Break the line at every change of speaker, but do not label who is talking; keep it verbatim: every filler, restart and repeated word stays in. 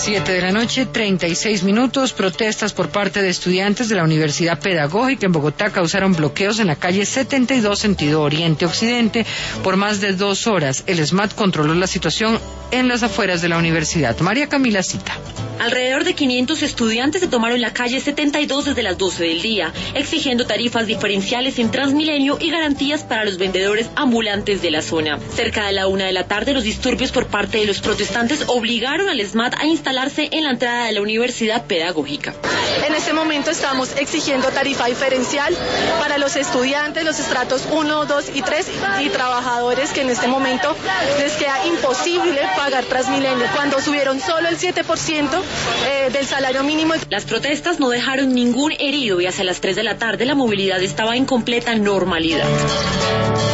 Siete de la noche, treinta y seis minutos. Protestas por parte de estudiantes de la Universidad Pedagógica en Bogotá causaron bloqueos en la calle setenta y dos, sentido oriente-occidente, por más de dos horas. El SMAT controló la situación en las afueras de la universidad. María Camila Cita.
Alrededor de quinientos estudiantes se tomaron la calle setenta y dos desde las doce del día, exigiendo tarifas diferenciales en Transmilenio y garantías para los vendedores ambulantes de la zona. Cerca de la una de la tarde, los disturbios por parte de los protestantes obligaron al SMAT a instalarse en la entrada de la Universidad Pedagógica.
En este momento estamos exigiendo tarifa diferencial para los estudiantes, los estratos uno, dos y tres, y trabajadores que en este momento les queda imposible pagar Transmilenio cuando subieron solo el siete por ciento eh, del salario mínimo.
Las protestas no dejaron ningún herido y hacia las tres de la tarde la movilidad estaba en completa normalidad.